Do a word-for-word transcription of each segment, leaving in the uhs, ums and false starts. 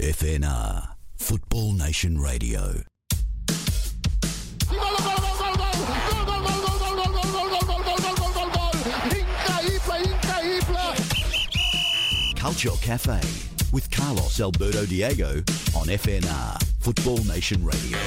F N R, Football Nation Radio. Culture Cafe with Carlos Alberto Diego on F N R, Football Nation Radio.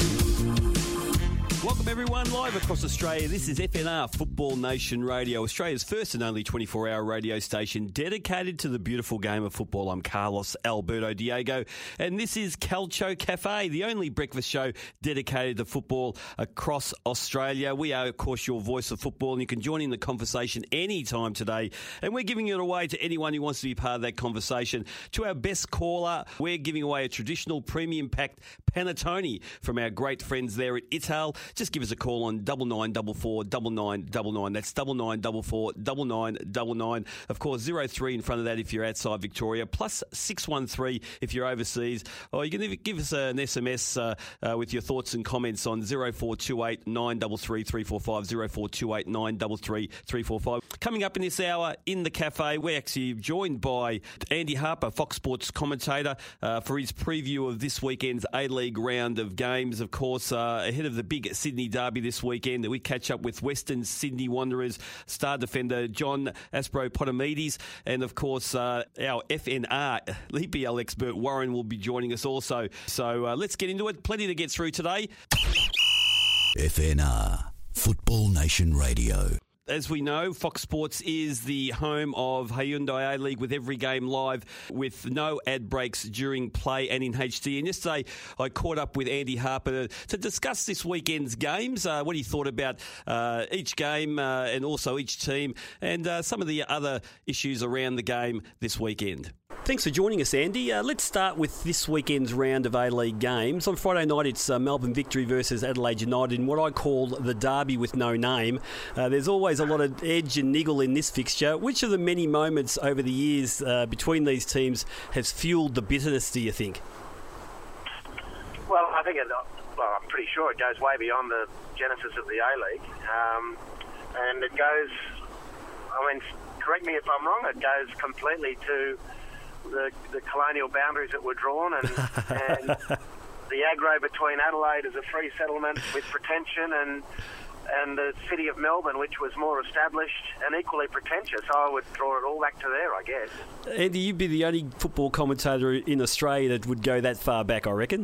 Welcome everyone, live across Australia. This is F N R Football Nation Radio, Australia's first and only twenty-four hour radio station dedicated to the beautiful game of football. I'm Carlos Alberto Diego, and this is Calcio Cafe, the only breakfast show dedicated to football across Australia. We are, of course, your voice of football, and you can join in the conversation anytime today. And we're giving it away to anyone who wants to be part of that conversation. To our best caller, we're giving away a traditional premium-packed panettone from our great friends there at Ital. Just give us a call on double nine double four double nine double nine. That's double nine double four double nine double nine. Of course, zero three in front of that if you're outside Victoria. Plus six one three if you're overseas. Or you can even give us an S M S uh, uh, with your thoughts and comments on zero four two eight nine three three three four five. zero four two eight nine three three three four five. Coming up in this hour in the cafe, we're actually joined by Andy Harper, Fox Sports commentator, uh, for his preview of this weekend's A-League round of games. Of course, uh, ahead of the big Sydney derby this weekend, that we catch up with Western Sydney Wanderers star defender John Aspro-Potomides, and of course uh, our F N R E P L expert Warren will be joining us also. So uh, let's get into it. Plenty to get through today. F N R, Football Nation Radio. As we know, Fox Sports is the home of Hyundai A-League with every game live with no ad breaks during play and in H D. And yesterday I caught up with Andy Harper to, to discuss this weekend's games, uh, what he thought about uh, each game uh, and also each team, and uh, some of the other issues around the game this weekend. Thanks for joining us, Andy. Uh, let's start with this weekend's round of A-League games. On Friday night, it's uh, Melbourne Victory versus Adelaide United in what I call the derby with no name. Uh, there's always a lot of edge and niggle in this fixture. Which of the many moments over the years uh, between these teams has fueled the bitterness, do you think? Well, I think, it, well, I'm pretty sure it goes way beyond the genesis of the A-League. Um, and it goes, I mean, correct me if I'm wrong, it goes completely to The, the colonial boundaries that were drawn, and, and the aggro between Adelaide as a free settlement with pretension and and the city of Melbourne, which was more established and equally pretentious. I would draw it all back to there, I guess. Andy, you'd be the only football commentator in Australia that would go that far back, I reckon.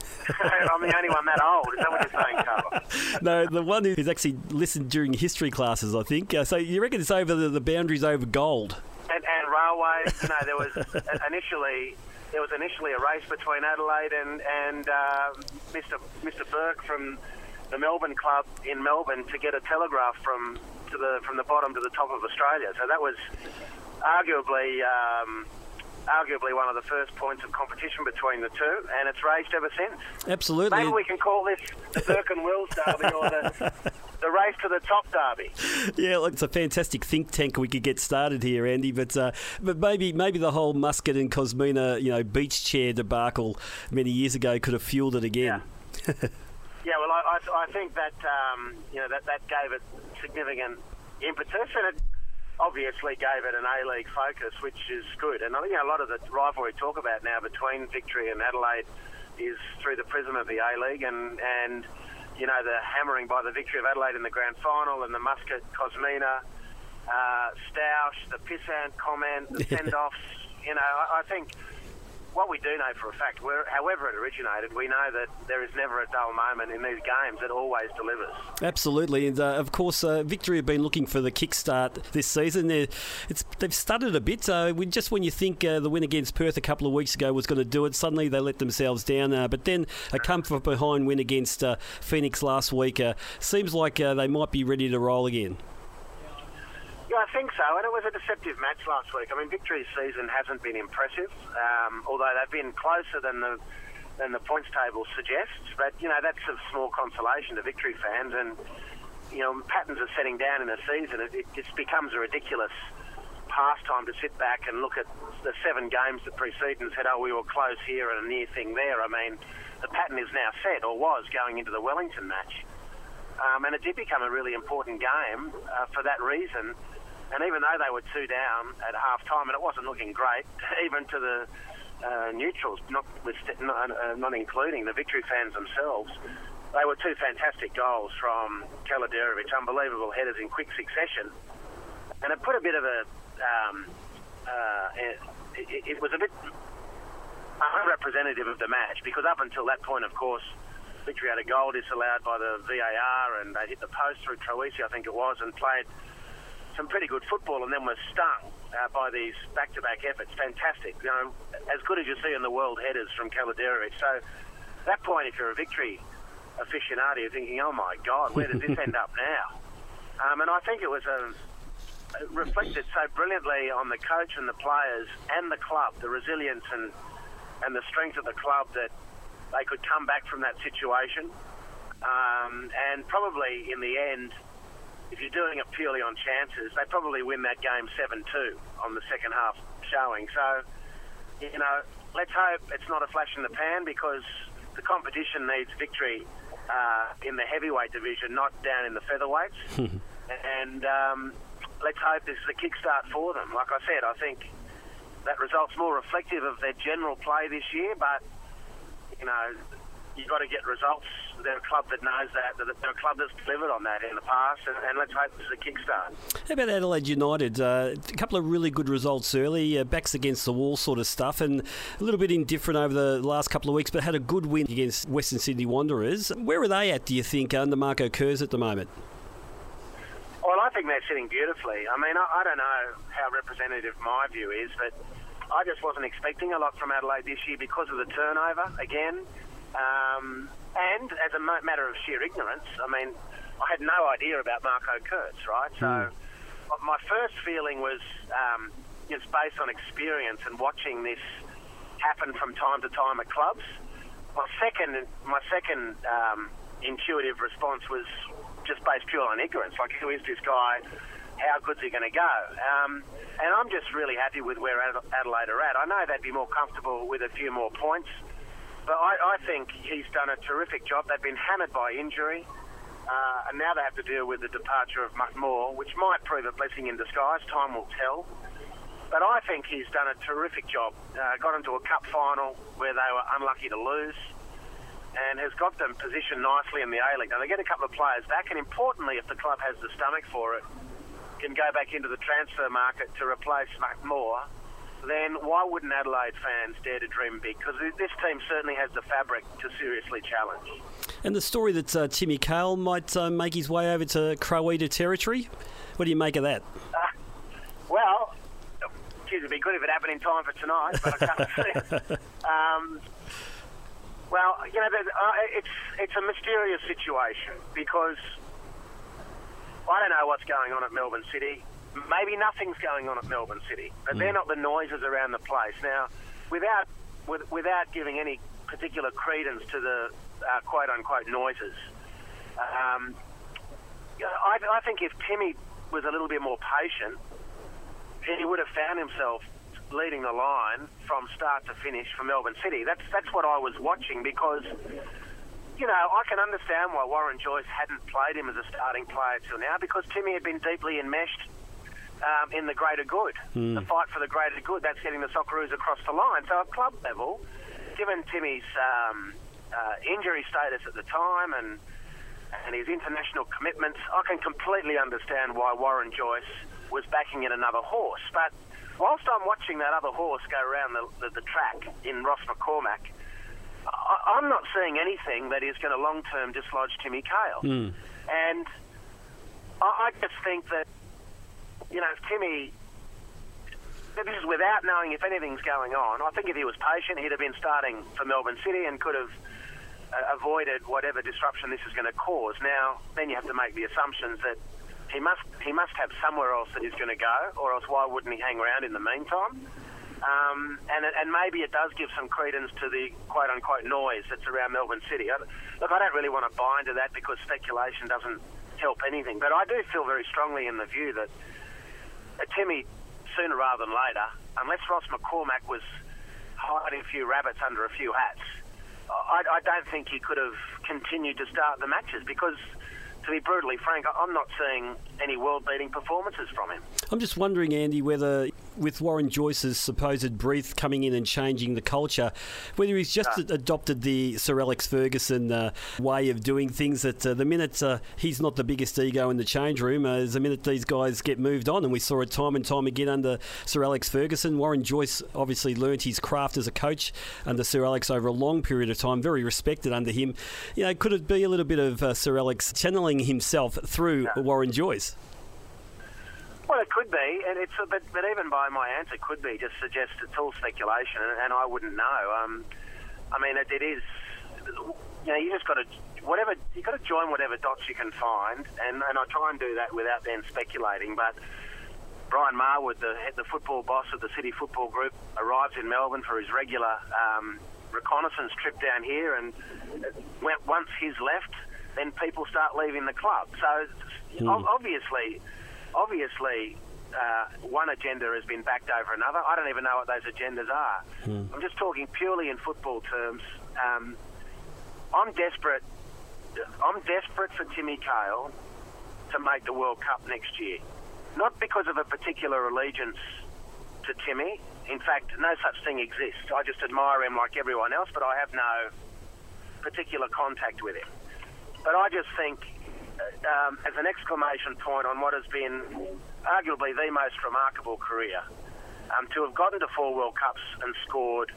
I'm the only one that old. Is that what you're saying, Carl? No, the one who's actually listened during history classes, I think. Uh, so you reckon it's over the, the boundaries over gold? And, and railways. No, there was initially there was initially a race between Adelaide and and uh, Mister Mister Burke from the Melbourne club in Melbourne to get a telegraph from to the from the bottom to the top of Australia. So that was arguably um, arguably one of the first points of competition between the two, and it's raged ever since. Absolutely. Maybe we can call this the Burke and Wills derby or the. The race to the top derby. Yeah, look, it's a fantastic think tank we could get started here, Andy. But uh, but maybe maybe the whole Muscat and Cosmina, you know, beach chair debacle many years ago could have fueled it again. Yeah, yeah well, I, I, I think that um, you know that, that gave it significant impetus, and it obviously gave it an A-League focus, which is good. And I think you know, a lot of the rivalry talk about now between Victory and Adelaide is through the prism of the A-League, and and. You know, the hammering by the Victory of Adelaide in the grand final, and the Muscat, Cosmina, uh, Stoush, the pissant comment, the send-offs. You know, I, I think what we do know for a fact, where, however it originated, we know that there is never a dull moment in these games. It always delivers. Absolutely. And, uh, of course, uh, Victory have been looking for the kickstart this season. They're, it's, they've stuttered a bit. Uh, we, just when you think uh, the win against Perth a couple of weeks ago was going to do it, suddenly they let themselves down. Uh, but then a come-from-behind win against uh, Phoenix last week. Uh, seems like uh, they might be ready to roll again. Yeah, I think so, and it was a deceptive match last week. I mean, Victory's season hasn't been impressive, um, although they've been closer than the than the points table suggests. But, you know, that's of small consolation to Victory fans, and, you know, patterns are setting down in a season. It, it just becomes a ridiculous pastime to sit back and look at the seven games that precede and said, oh, we were close here and a near thing there. I mean, the pattern is now set, or was, going into the Wellington match. Um, and it did become a really important game uh, for that reason. And even though they were two down at half time, and it wasn't looking great, even to the uh, neutrals, not, with, not, uh, not including the Victory fans themselves. They were two fantastic goals from Kaladerovic, unbelievable headers in quick succession. And it put a bit of a... Um, uh, it, it, it was a bit unrepresentative of the match, because up until that point, of course, Victory had a goal disallowed by the V A R, and they hit the post through Troisi, I think it was, and played some pretty good football, and then were stung uh, by these back-to-back efforts. Fantastic. You know, as good as you see in the world headers from Kaladerovic. So at that point, if you're a Victory aficionado, you're thinking, oh my God, where does this end up now? Um, and I think it was a, it reflected so brilliantly on the coach and the players and the club, the resilience and, and the strength of the club, that they could come back from that situation. Um, and probably in the end, if you're doing it purely on chances, they probably win that game seven two on the second half showing. So, you know, let's hope it's not a flash in the pan, because the competition needs Victory uh, in the heavyweight division, not down in the featherweights. And um, let's hope this is a kickstart for them. Like I said, I think that result's more reflective of their general play this year, but, you know, you've got to get results. They're a club that knows that. They're a club that's delivered on that in the past, and, and let's hope this is a kickstart. How about Adelaide United? Uh, a couple of really good results early, uh, backs against the wall sort of stuff, and a little bit indifferent over the last couple of weeks, but had a good win against Western Sydney Wanderers. Where are they at, do you think, under Marco Kurz at the moment? Well, I think they're sitting beautifully. I mean, I, I don't know how representative my view is, but I just wasn't expecting a lot from Adelaide this year because of the turnover again. Um, and as a matter of sheer ignorance, I mean, I had no idea about Marco Kurz, right? So mm. my first feeling was um, just based on experience and watching this happen from time to time at clubs. My second, my second um, intuitive response was just based purely on ignorance. Like, who is this guy? How good's he going to go? Um, and I'm just really happy with where Adelaide are at. I know they'd be more comfortable with a few more points, but I, I think he's done a terrific job. They've been hammered by injury, uh, and now they have to deal with the departure of McMahon, which might prove a blessing in disguise. Time will tell. But I think he's done a terrific job. Uh, got into a cup final where they were unlucky to lose, and has got them positioned nicely in the A-League. Now, they get a couple of players back, and importantly, if the club has the stomach for it, can go back into the transfer market to replace McMahon, then why wouldn't Adelaide fans dare to dream big? Because this team certainly has the fabric to seriously challenge. And the story that uh, Timmy Cahill might uh, make his way over to Croatia territory, what do you make of that? Uh, well, geez, it'd be good if it happened in time for tonight, but I can't see it. Um, well, you know, uh, it's, it's a mysterious situation, because I don't know what's going on at Melbourne City. Maybe nothing's going on at Melbourne City, but mm. they're not the noises around the place. Now, without with, without giving any particular credence to the uh, quote-unquote noises, um, I, I think if Timmy was a little bit more patient, he would have found himself leading the line from start to finish for Melbourne City. That's that's what I was watching, because, you know, I can understand why Warren Joyce hadn't played him as a starting player till now, because Timmy had been deeply enmeshed um, in the greater good, mm. the fight for the greater good. That's getting the Socceroos across the line. So at club level, given Timmy's um, uh, injury status at the time and and his international commitments, I can completely understand why Warren Joyce was backing in another horse. But whilst I'm watching that other horse go around the, the, the track in Ross McCormack, I, I'm not seeing anything that is going to long-term dislodge Timmy Cahill. Mm. And I, I just think that, you know, if Timmy, this is without knowing if anything's going on, I think if he was patient, he'd have been starting for Melbourne City and could have uh, avoided whatever disruption this is going to cause. Now, then you have to make the assumptions that He must he must have somewhere else that he's going to go, or else why wouldn't he hang around in the meantime? Um, and and maybe it does give some credence to the quote-unquote noise that's around Melbourne City. I, look, I don't really want to buy into that, because speculation doesn't help anything. But I do feel very strongly in the view that uh, Timmy, sooner rather than later, unless Ross McCormack was hiding a few rabbits under a few hats, I, I don't think he could have continued to start the matches, because, to be brutally frank, I'm not seeing any world-beating performances from him. I'm just wondering, Andy, whether with Warren Joyce's supposed breath coming in and changing the culture, whether he's just uh, adopted the Sir Alex Ferguson uh, way of doing things, that uh, the minute uh, he's not the biggest ego in the change room, uh, is the minute these guys get moved on. And we saw it time and time again under Sir Alex Ferguson. Warren Joyce obviously learnt his craft as a coach under Sir Alex over a long period of time, very respected under him. You know, could it be a little bit of uh, Sir Alex channeling himself through no. Warren Joyce? Well, it could be, and it's but, but even by my answer, could be just suggests it's all speculation, and, and I wouldn't know. Um, I mean, it, it is. You know, you just got to whatever you got to join whatever dots you can find, and, and I try and do that without then speculating. But Brian Marwood, the the football boss of the City Football Group, arrives in Melbourne for his regular um, reconnaissance trip down here, and when, once he's left, then people start leaving the club. So mm. obviously. Obviously, uh, one agenda has been backed over another. I don't even know what those agendas are. Hmm. I'm just talking purely in football terms. Um, I'm desperate. I'm desperate for Timmy Cahill to make the World Cup next year. Not because of a particular allegiance to Timmy. In fact, no such thing exists. I just admire him like everyone else, but I have no particular contact with him. But I just think, Um, as an exclamation point on what has been arguably the most remarkable career, um, to have gotten to four World Cups and scored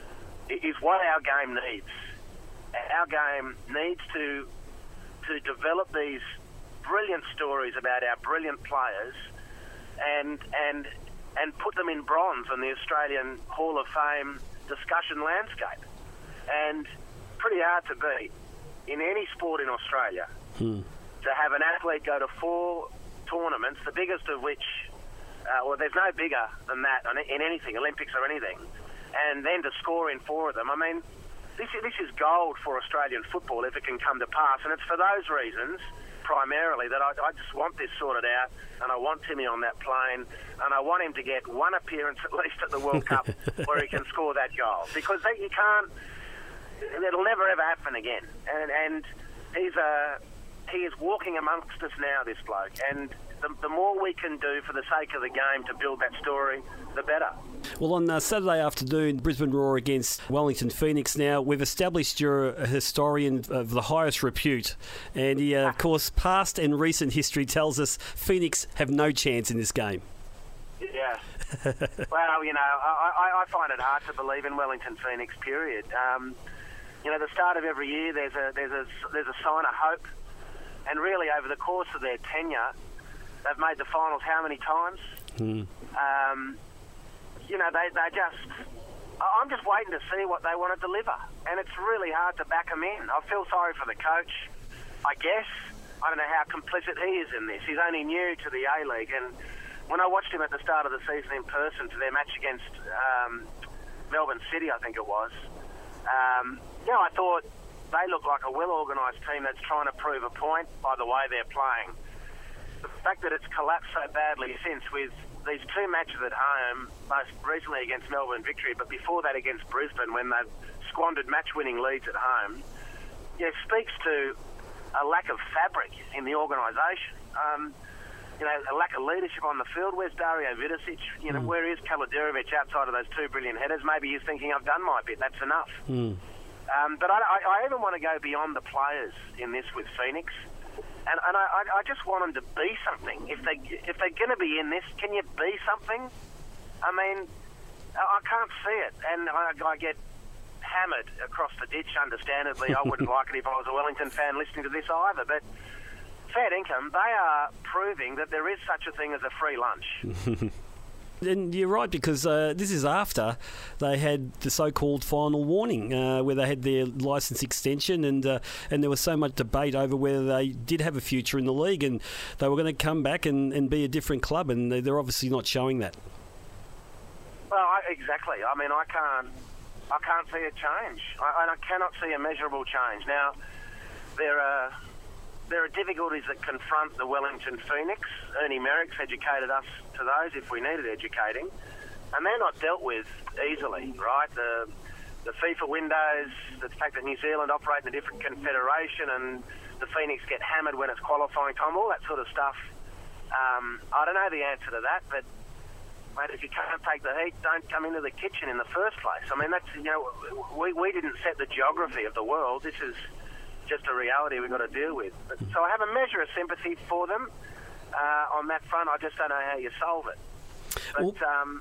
is what our game needs. Our game needs to to develop these brilliant stories about our brilliant players and and and put them in bronze on the Australian Hall of Fame discussion landscape. And pretty hard to beat in any sport in Australia. Hmm. To have an athlete go to four tournaments, the biggest of which, uh, well, there's no bigger than that in anything, Olympics or anything, and then to score in four of them. I mean, this is, this is gold for Australian football if it can come to pass, and it's for those reasons, primarily, that I, I just want this sorted out, and I want Timmy on that plane, and I want him to get one appearance at least at the World Cup where he can score that goal, because they, you can't, it'll never ever happen again, and, and he's a... He is walking amongst us now, this bloke, and the, the more we can do for the sake of the game to build that story, the better. Well, on uh, Saturday afternoon, Brisbane Roar against Wellington Phoenix. Now, we've established you're a historian of the highest repute, and he, uh, of course, past and recent history tells us Phoenix have no chance in this game. Yeah. Well, you know, I, I, I find it hard to believe in Wellington Phoenix, period. Um, you know, the start of every year, there's a there's a there's a sign of hope. And really, over the course of their tenure, they've made the finals how many times? Mm. Um, you know, they they just... I'm just waiting to see what they want to deliver. And it's really hard to back them in. I feel sorry for the coach, I guess. I don't know how complicit he is in this. He's only new to the A-League. And when I watched him at the start of the season in person for their match against um, Melbourne City, I think it was, um, you know, I thought... they look like a well-organised team that's trying to prove a point by the way they're playing. The fact that it's collapsed so badly since, with these two matches at home, most recently against Melbourne Victory, but before that against Brisbane when they've squandered match-winning leads at home, yeah, speaks to a lack of fabric in the organisation. Um, you know, a lack of leadership on the field. Where's Dario Vidicic? You know, mm. where is Kaladerovic outside of those two brilliant headers? Maybe he's thinking, I've done my bit, that's enough. Mm. Um, but I, I, I even want to go beyond the players in this with Phoenix, and, and I, I just want them to be something. If they if they're going to be in this, can you be something? I mean, I can't see it, and I, I get hammered across the ditch. Understandably, I wouldn't like it if I was a Wellington fan listening to this either. But fair income, they are proving that there is such a thing as a free lunch. And you're right, because uh, this is after they had the so-called final warning, uh, where they had their licence extension, and uh, and there was so much debate over whether they did have a future in the league, and they were going to come back and, and be a different club, and they're obviously not showing that. Well, I, exactly. I mean, I can't, I can't see a change, I, and I cannot see a measurable change. Now, there are. There are difficulties that confront the Wellington Phoenix. Ernie Merrick's educated us to those if we needed educating. And they're not dealt with easily, right? The the FIFA windows, the fact that New Zealand operate in a different confederation and the Phoenix get hammered when it's qualifying time, all that sort of stuff. Um, I don't know the answer to that, but mate, if you can't take the heat, don't come into the kitchen in the first place. I mean, that's, you know, we, we didn't set the geography of the world. This is just a reality we've got to deal with. But, so I have a measure of sympathy for them uh, on that front. I just don't know how you solve it. But um,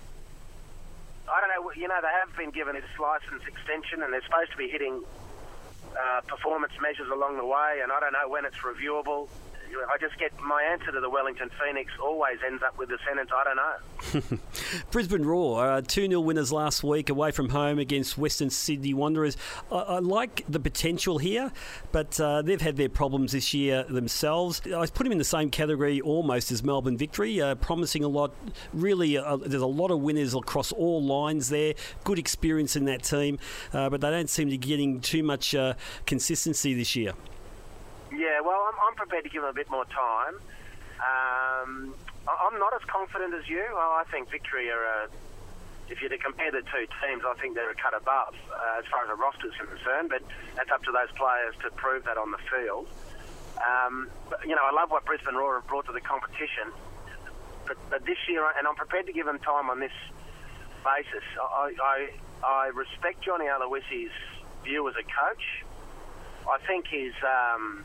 I don't know, you know, they have been given this licence extension and they're supposed to be hitting uh, performance measures along the way, and I don't know when it's reviewable. I just get my answer to the Wellington Phoenix always ends up with the sentence, I don't know. Brisbane Roar, uh, two nil winners last week away from home against Western Sydney Wanderers. I, I like the potential here, but uh, they've had their problems this year themselves. I put them in the same category almost as Melbourne Victory, uh, promising a lot. Really, uh, there's a lot of winners across all lines there. Good experience in that team, uh, but they don't seem to be getting too much uh, consistency this year. Yeah, well, I'm, I'm prepared to give them a bit more time. Um, I'm not as confident as you. I think Victory are, uh, if you're to compare the two teams, I think they're a cut above uh, as far as the roster's concerned, but that's up to those players to prove that on the field. Um, but, you know, I love what Brisbane Roar have brought to the competition, but, but this year, and I'm prepared to give them time on this basis, I, I, I respect Johnny Aloisi's view as a coach. I think he's... Um,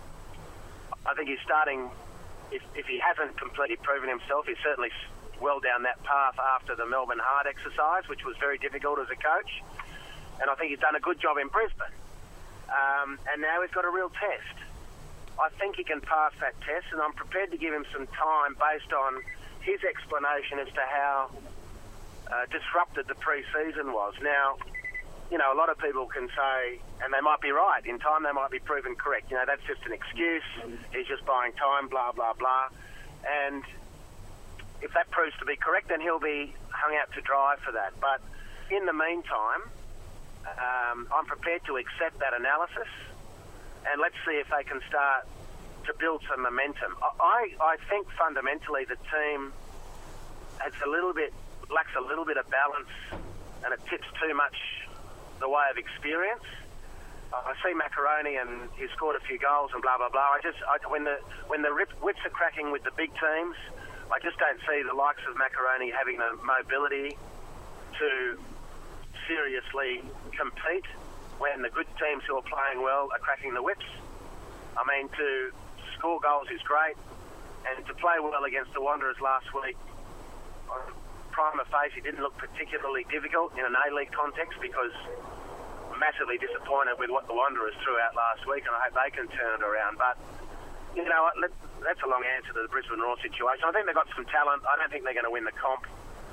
I think he's starting, if, if he hasn't completely proven himself, he's certainly well down that path after the Melbourne Heart exercise, which was very difficult as a coach. And I think he's done a good job in Brisbane. Um, and now he's got a real test. I think he can pass that test, and I'm prepared to give him some time based on his explanation as to how uh, disrupted the pre-season was. Now, you know, a lot of people can say, and they might be right, in time they might be proven correct. You know, that's just an excuse, he's just buying time, blah, blah, blah. And if that proves to be correct, then he'll be hung out to dry for that. But in the meantime, um, I'm prepared to accept that analysis, and let's see if they can start to build some momentum. I, I think fundamentally the team has a little bit, lacks a little bit of balance, and it tips too much the way of experience. I see Macaroni and he's scored a few goals and blah blah blah. I just I, when the when the rip, whips are cracking with the big teams, I just don't see the likes of Macaroni having the mobility to seriously compete when the good teams who are playing well are cracking the whips. I mean, to score goals is great, and to play well against the Wanderers last week, on prima facie, didn't look particularly difficult in an A-League context, because I'm massively disappointed with what the Wanderers threw out last week, and I hope they can turn it around. But, you know, let, that's a long answer to the Brisbane Roar situation. I think they've got some talent. I don't think they're going to win the comp.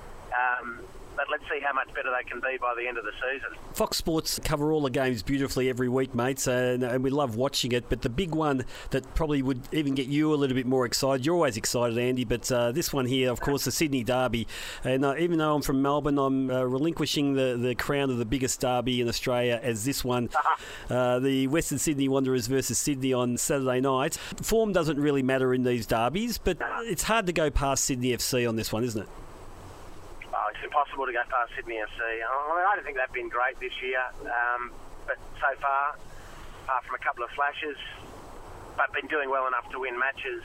Um, but let's see how much better they can be by the end of the season. Fox Sports cover all the games beautifully every week, mates, and, and we love watching it. But the big one that probably would even get you a little bit more excited, you're always excited, Andy, but uh, this one here, of course, the Sydney Derby. And uh, even though I'm from Melbourne, I'm uh, relinquishing the, the crown of the biggest derby in Australia as this one, uh, the Western Sydney Wanderers versus Sydney on Saturday night. Form doesn't really matter in these derbies, but it's hard to go past Sydney F C on this one, isn't it? Oh, it's impossible to go past Sydney F C. I mean, I don't think they've been great this year, um, but so far, apart from a couple of flashes, but been doing well enough to win matches.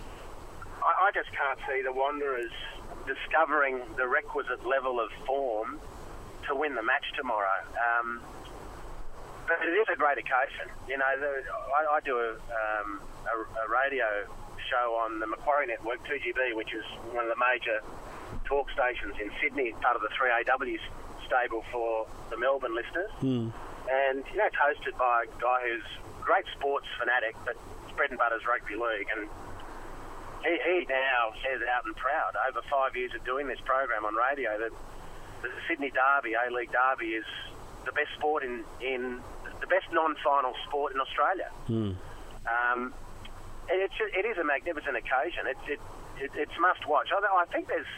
I, I just can't see the Wanderers discovering the requisite level of form to win the match tomorrow. Um, but it is a great occasion. You know, the, I, I do a, um, a, a radio show on the Macquarie Network, two G B, which is one of the major talk stations in Sydney, part of the three A W stable for the Melbourne listeners. Mm. And, you know, it's hosted by a guy who's a great sports fanatic, but his bread and butter's rugby league. And he, he now says out and proud, over five years of doing this program on radio, that the Sydney Derby, A-League Derby, is the best sport in, in the best non-final sport in Australia. Mm. Um, and it's, it is a magnificent occasion. It's, it, it, it's must watch. I, I think there's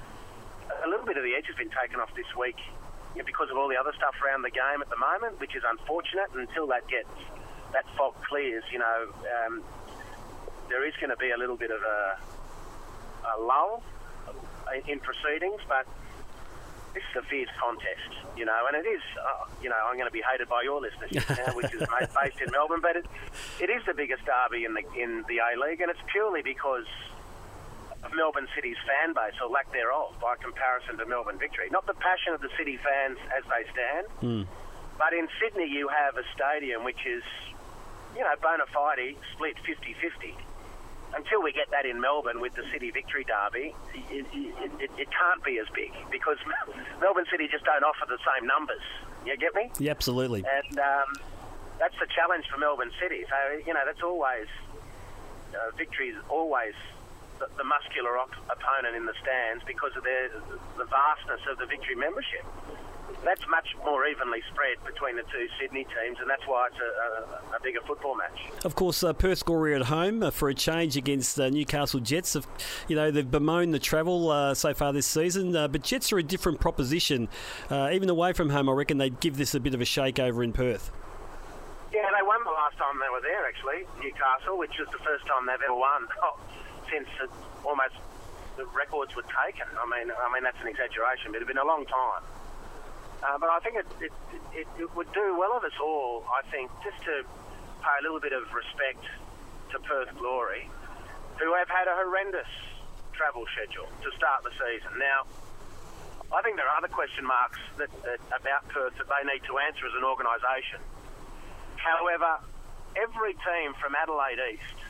a little bit of the edge has been taken off this week, you know, because of all the other stuff around the game at the moment, which is unfortunate. Until that gets, that fog clears, you know, um, there is going to be a little bit of a, a lull in proceedings, but this is a fierce contest, you know, and it is, uh, you know, I'm going to be hated by your listeners, now, which is based in Melbourne, but it, it is the biggest derby in the in the A-League, and it's purely because Melbourne City's fan base, or lack thereof, by comparison to Melbourne Victory. Not the passion of the City fans as they stand, mm. but in Sydney you have a stadium which is, you know, bona fide split fifty-fifty. Until we get that in Melbourne with the City Victory Derby, it, it, it, it can't be as big, because Melbourne City just don't offer the same numbers. You get me? Yeah, absolutely. And um, that's the challenge for Melbourne City. So, you know, that's always, uh, Victory is always the, the muscular op- opponent in the stands because of their, the vastness of the Victory membership. That's much more evenly spread between the two Sydney teams, and that's why it's a, a, a bigger football match. Of course, uh, Perth Glory at home uh, for a change against uh, Newcastle Jets. Have, you know, they've bemoaned the travel uh, so far this season, uh, but Jets are a different proposition. Uh, even away from home, I reckon they'd give this a bit of a shake over in Perth. Yeah, they won the last time they were there, actually, Newcastle, which was the first time they've ever won oh, since it, almost the records were taken. I mean, I mean that's an exaggeration, but it's been a long time. Uh, but I think it, it, it, it would do well of us all, I think, just to pay a little bit of respect to Perth Glory, who have had a horrendous travel schedule to start the season. Now, I think there are other question marks that, that about Perth that they need to answer as an organisation. However, every team from Adelaide East,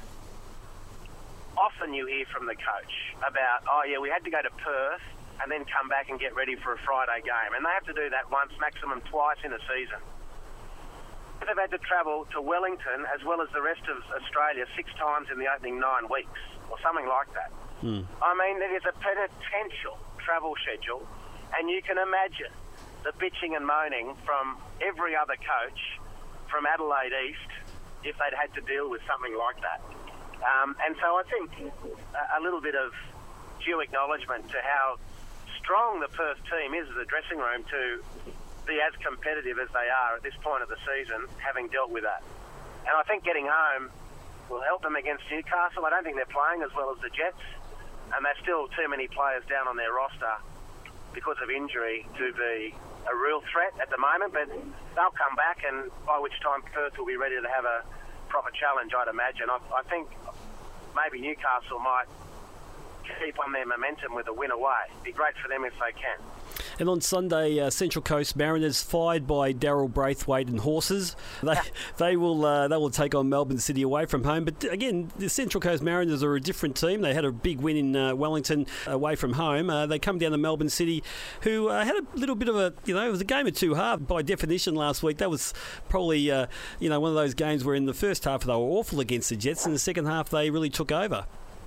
often you hear from the coach about, oh yeah, we had to go to Perth and then come back and get ready for a Friday game. And they have to do that once, maximum twice in a season. They've had to travel to Wellington as well as the rest of Australia six times in the opening nine weeks, or something like that. Mm. I mean, there is a potential travel schedule, and you can imagine the bitching and moaning from every other coach from Adelaide East if they'd had to deal with something like that. Um, and so I think a, a little bit of due acknowledgement to how strong the Perth team is as a dressing room to be as competitive as they are at this point of the season, having dealt with that. And I think getting home will help them against Newcastle. I don't think they're playing as well as the Jets, and there's still too many players down on their roster because of injury to be a real threat at the moment, but they'll come back, and by which time Perth will be ready to have a proper challenge, I'd imagine. I, I think maybe Newcastle might keep on their momentum with a win away. It'd be great for them if they can. And on Sunday, uh, Central Coast Mariners, fired by Daryl Braithwaite and horses. They they will uh, they will take on Melbourne City away from home. But again, the Central Coast Mariners are a different team. They had a big win in uh, Wellington away from home. Uh, they come down to Melbourne City, who uh, had a little bit of a, you know, it was a game of two halves by definition last week. That was probably, uh, you know, one of those games where in the first half they were awful against the Jets. In the second half, they really took over.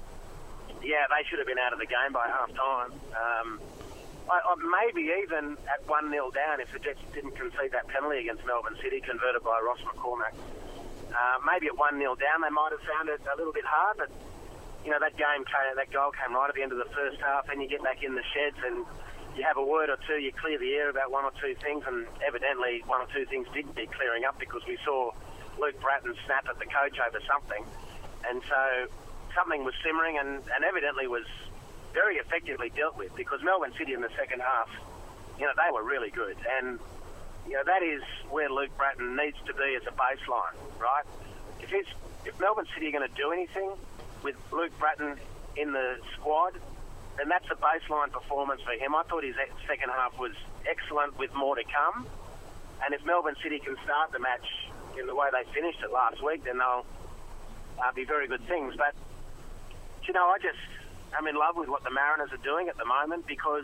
Yeah, they should have been out of the game by half-time. Um, I, I, maybe even at one nil down if the Jets didn't concede that penalty against Melbourne City, converted by Ross McCormack. Uh, maybe at one nil down they might have found it a little bit hard, but, you know, that game came, that goal came right at the end of the first half, and you get back in the sheds and you have a word or two, you clear the air about one or two things, and evidently one or two things did need clearing up because we saw Luke Bratton snap at the coach over something. And so something was simmering and, and evidently was very effectively dealt with, because Melbourne City in the second half, you know, they were really good. And, you know, that is where Luke Bratton needs to be as a baseline, right? If, he's, if Melbourne City are going to do anything with Luke Bratton in the squad, then that's a baseline performance for him. I thought his second half was excellent with more to come. And if Melbourne City can start the match in the way they finished it last week, then they'll uh, be very good things. But, you know, I just am in love with what the Mariners are doing at the moment, because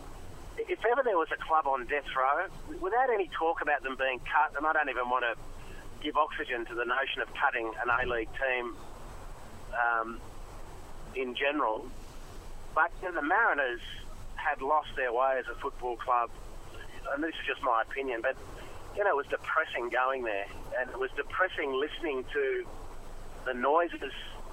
if ever there was a club on death row, without any talk about them being cut, and I don't even want to give oxygen to the notion of cutting an A-League team um, in general, but you know, the Mariners had lost their way as a football club, and this is just my opinion, but you know, it was depressing going there, and it was depressing listening to the noises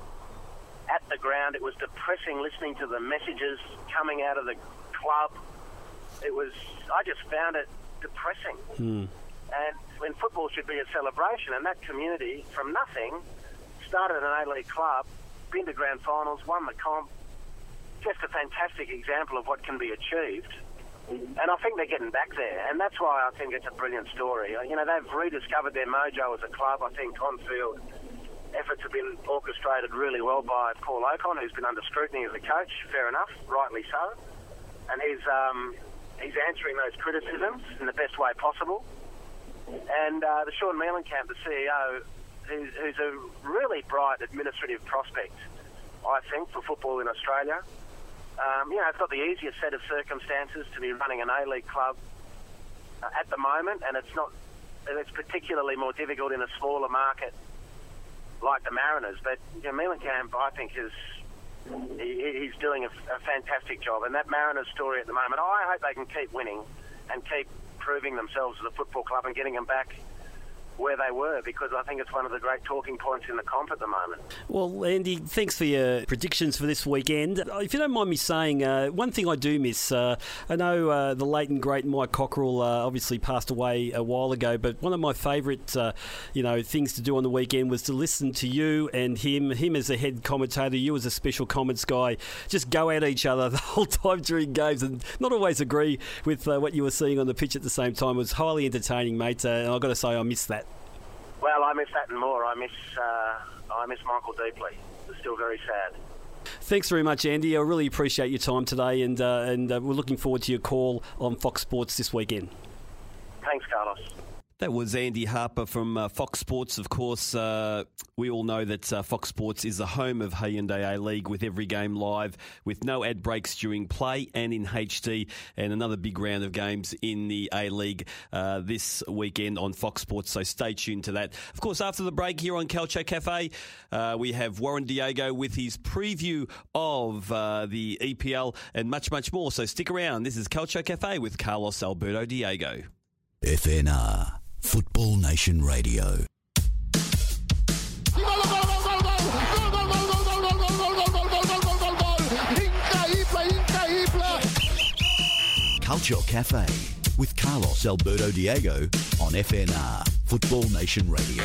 at the ground. It was depressing listening to the messages coming out of the club. It was, I just found it depressing. Mm. And when football should be a celebration, and that community from nothing started an A-League club, been to grand finals, won the comp, just a fantastic example of what can be achieved. And I think they're getting back there, and that's why I think it's a brilliant story. You know, they've rediscovered their mojo as a club, I think, on field. efforts have been orchestrated really well by Paul Ocon, who's been under scrutiny as a coach, fair enough, rightly so. And he's um, he's answering those criticisms in the best way possible. And uh, the Sean Mealenkamp, the C E O, who's, who's a really bright administrative prospect, I think, for football in Australia. Um, you know, it's got the easiest set of circumstances to be running an A-League club uh, at the moment, and it's not. And it's particularly more difficult in a smaller market like the Mariners. But you know, Mealenkamp, I think, is he, he's doing a, a fantastic job. And that Mariners story at the moment, I hope they can keep winning and keep proving themselves as a football club and getting them back where they were, because I think it's one of the great talking points in the comp at the moment. Well, Andy, thanks for your predictions for this weekend. If you don't mind me saying, uh, one thing I do miss, uh, I know uh, the late and great Mike Cockerell uh, obviously passed away a while ago, but one of my favourite uh, you know, things to do on the weekend was to listen to you and him, him as a head commentator, you as a special comments guy, just go at each other the whole time during games and not always agree with uh, what you were seeing on the pitch at the same time. It was highly entertaining, mate, uh, and I've got to say I miss that. Well, I miss that and more. I miss uh, I miss Michael deeply. It's still very sad. Thanks very much, Andy. I really appreciate your time today, and uh, and uh, we're looking forward to your call on Fox Sports this weekend. Thanks, Carlos. That was Andy Harper from uh, Fox Sports. Of course, uh, we all know that uh, Fox Sports is the home of Hyundai A-League, with every game live, with no ad breaks during play and in H D, and another big round of games in the A-League uh, this weekend on Fox Sports, so stay tuned to that. Of course, after the break here on Calcio Cafe, uh, we have Warren Diego with his preview of uh, the E P L and much, much more, so stick around. This is Calcio Cafe with Carlos Alberto Diego. F N R Football Nation Radio. Calcio Cafe with Carlos Alberto Diego on F N R Football Nation Radio.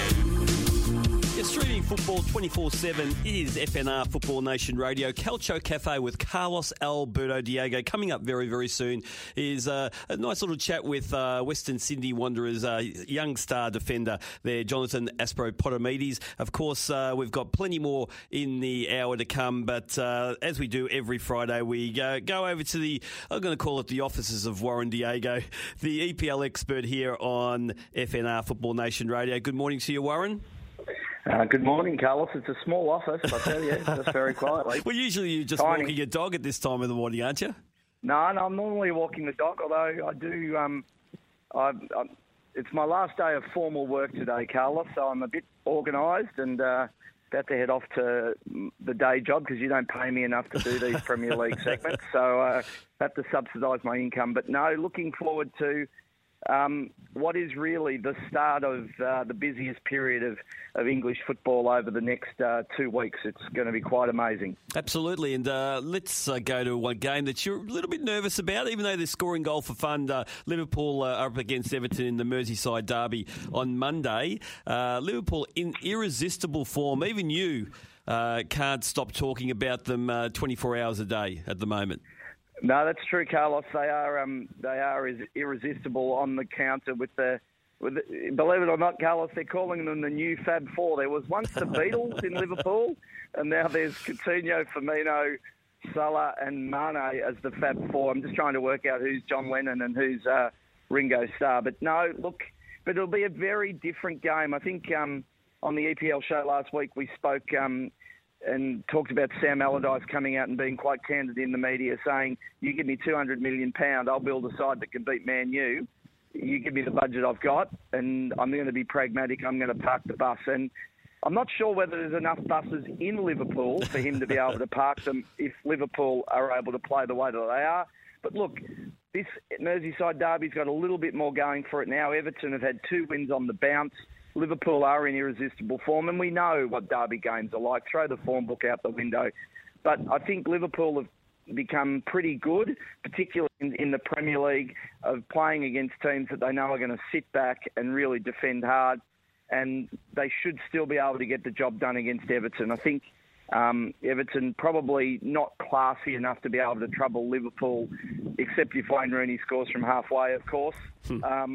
It's streaming football twenty-four seven. It is F N R Football Nation Radio. Calcio Cafe with Carlos Alberto Diego. Coming up very, very soon is uh, a nice little chat with uh, Western Sydney Wanderers uh, young star defender there, Jonathan Aspro-Potomides. Of course, uh, we've got plenty more in the hour to come, but uh, as we do every Friday, we go, go over to the, I'm going to call it the offices of Warren Diego, the E P L expert here on F N R Football Nation Radio. Good morning to you, Warren. Uh, good morning, Carlos. It's a small office, I tell you, just very quietly. Well, usually you're just Tiny. walking your dog at this time of the morning, aren't you? No, no, I'm normally walking the dog, although I do. Um, I, I, it's my last day of formal work today, Carlos, so I'm a bit organised and uh, about to head off to the day job because you don't pay me enough to do these Premier League segments, so I uh, have to subsidise my income. But no, looking forward to Um, what is really the start of uh, the busiest period of, of English football over the next uh, two weeks. It's going to be quite amazing. Absolutely, and uh, let's uh, go to one game that you're a little bit nervous about, even though they're scoring goal for fun. Uh, Liverpool uh, are up against Everton in the Merseyside derby on Monday. Uh, Liverpool in irresistible form. Even you uh, can't stop talking about them uh, twenty-four hours a day at the moment. No, that's true, Carlos. They are um, they are irresistible on the counter with the, with the. Believe it or not, Carlos, they're calling them the new Fab Four. There was once the Beatles in Liverpool, and now there's Coutinho, Firmino, Salah, and Mane as the Fab Four. I'm just trying to work out who's John Lennon and who's uh, Ringo Starr. But no, look, but it'll be a very different game. I think um, on the E P L show last week we spoke. Um, and talked about Sam Allardyce coming out and being quite candid in the media, saying, you give me two hundred million pounds, I'll build a side that can beat Man U. You give me the budget I've got, and I'm going to be pragmatic. I'm going to park the bus. And I'm not sure whether there's enough buses in Liverpool for him to be able to park them if Liverpool are able to play the way that they are. But look, this Merseyside derby's got a little bit more going for it now. Everton have had two wins on the bounce. Liverpool are in irresistible form, and we know what derby games are like. Throw the form book out the window. But I think Liverpool have become pretty good, particularly in, in the Premier League, of playing against teams that they know are going to sit back and really defend hard. And they should still be able to get the job done against Everton. I think um, Everton probably not classy enough to be able to trouble Liverpool, except if Wayne Rooney scores from halfway, of course. um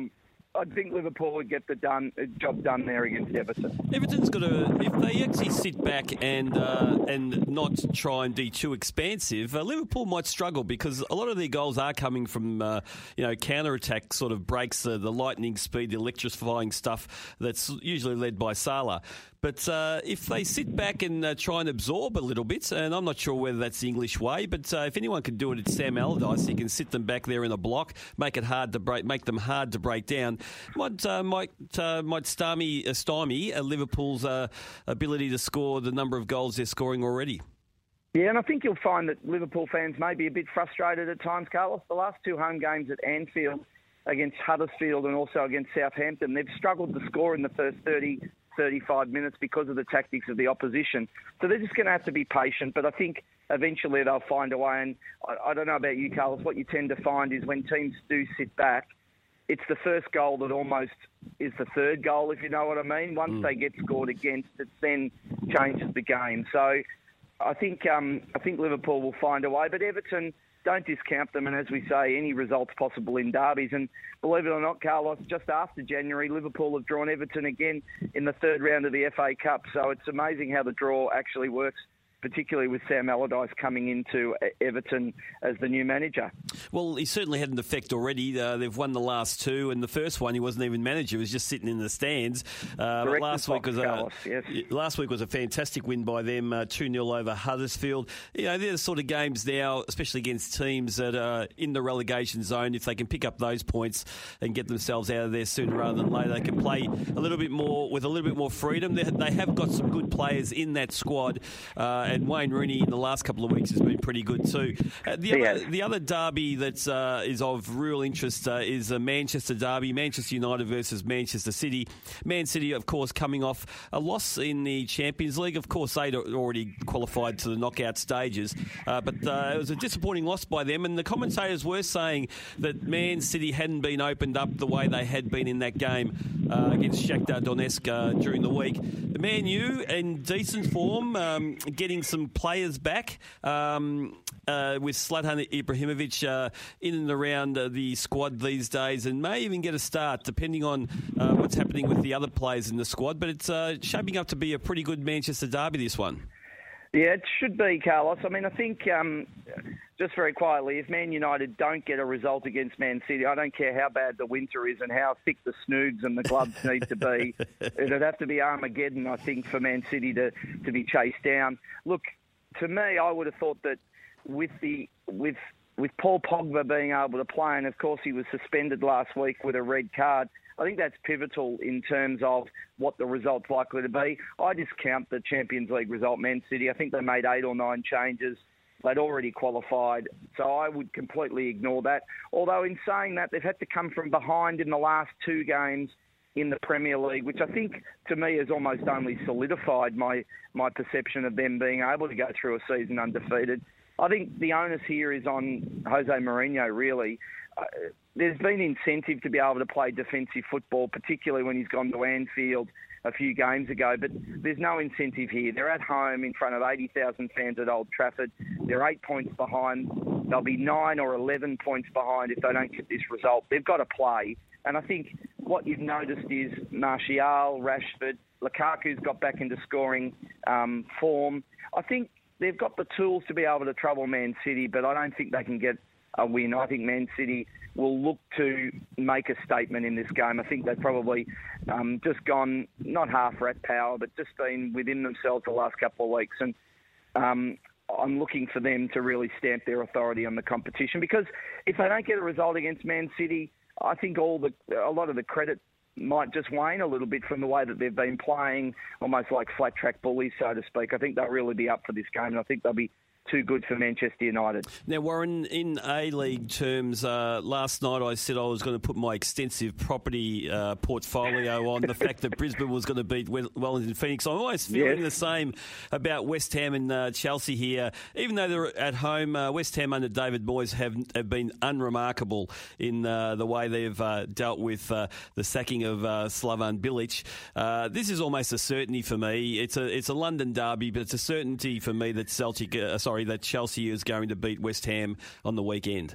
I think Liverpool would get the done job done there against Everton. Everton's got to, if they actually sit back and uh, and not try and be too expansive, uh, Liverpool might struggle because a lot of their goals are coming from uh, you know counter-attack sort of breaks, uh, the lightning speed, the electrifying stuff that's usually led by Salah. But uh, if they sit back and uh, try and absorb a little bit, and I'm not sure whether that's the English way, but uh, if anyone can do it, it's Sam Allardyce. He can sit them back there in a block, make it hard to break, make them hard to break down. Might uh, might uh, might stymie, uh, stymie uh, Liverpool's uh, ability to score the number of goals they're scoring already. Yeah, and I think you'll find that Liverpool fans may be a bit frustrated at times, Carlos. The last two home games at Anfield against Huddersfield and also against Southampton, they've struggled to score in the first thirty, thirty-five minutes because of the tactics of the opposition. So they're just going to have to be patient, but I think eventually they'll find a way. And I, I don't know about you, Carlos, what you tend to find is when teams do sit back, it's the first goal that almost is the third goal, if you know what I mean. Once mm. they get scored against, it then changes the game. So I think um, I think Liverpool will find a way. But Everton, don't discount them. And as we say, any results possible in derbies. And believe it or not, Carlos, just after January, Liverpool have drawn Everton again in the third round of the F A Cup. So it's amazing how the draw actually works, particularly with Sam Allardyce coming into Everton as the new manager. Well, he certainly had an effect already. Uh, they've won the last two, and the first one he wasn't even manager; he was just sitting in the stands. Uh, but last week was a yes. last week was a fantastic win by them, uh, two nil over Huddersfield. You know, they're the sort of games now, especially against teams that are in the relegation zone. If they can pick up those points and get themselves out of there sooner rather than later, they can play a little bit more with a little bit more freedom. They, they have got some good players in that squad. Uh, And Wayne Rooney in the last couple of weeks has been pretty good too. Uh, the, other, the other derby that uh, is of real interest uh, is a Manchester derby, Manchester United versus Manchester City. Man City, of course, coming off a loss in the Champions League. Of course, they'd already qualified to the knockout stages, uh, but uh, it was a disappointing loss by them. And the commentators were saying that Man City hadn't been opened up the way they had been in that game uh, against Shakhtar Donetsk uh, during the week. Man U in decent form, um, getting some players back um, uh, with Zlatan Ibrahimovic uh, in and around uh, the squad these days, and may even get a start depending on uh, what's happening with the other players in the squad. But it's uh, shaping up to be a pretty good Manchester derby, this one. Yeah, it should be, Carlos. I mean, I think, um, just very quietly, if Man United don't get a result against Man City, I don't care how bad the winter is and how thick the snoogs and the gloves need to be. It'd have to be Armageddon, I think, for Man City to, to be chased down. Look, to me, I would have thought that with the with with Paul Pogba being able to play, and of course he was suspended last week with a red card, I think that's pivotal in terms of what the result's likely to be. I discount the Champions League result, Man City. I think they made eight or nine changes. They'd already qualified, so I would completely ignore that. Although in saying that, they've had to come from behind in the last two games in the Premier League, which I think, to me, has almost only solidified my, my perception of them being able to go through a season undefeated. I think the onus here is on Jose Mourinho, really. Uh, there's been incentive to be able to play defensive football, particularly when he's gone to Anfield a few games ago, but there's no incentive here. They're at home in front of eighty thousand fans at Old Trafford. They're eight points behind. They'll be nine or eleven points behind if they don't get this result. They've got to play. And I think what you've noticed is Martial, Rashford, Lukaku's got back into scoring um, form. I think they've got the tools to be able to trouble Man City, but I don't think they can get a win. I think Man City will look to make a statement in this game. I think they've probably um, just gone, not half rat power, but just been within themselves the last couple of weeks. And um, I'm looking for them to really stamp their authority on the competition, because if they don't get a result against Man City, I think all the a lot of the credit might just wane a little bit from the way that they've been playing, almost like flat track bullies, so to speak. I think they'll really be up for this game, and I think they'll be too good for Manchester United. Now, Warren, in A-League terms, uh, last night I said I was going to put my extensive property uh, portfolio on the fact that Brisbane was going to beat Wellington Phoenix. I'm always feeling yes. the same about West Ham and uh, Chelsea here. Even though they're at home, uh, West Ham under David Moyes have, have been unremarkable in uh, the way they've uh, dealt with uh, the sacking of uh, Slavan Bilic. Uh, this is almost a certainty for me. It's a it's a London derby, but it's a certainty for me that Celtic, uh, sorry, that Chelsea is going to beat West Ham on the weekend.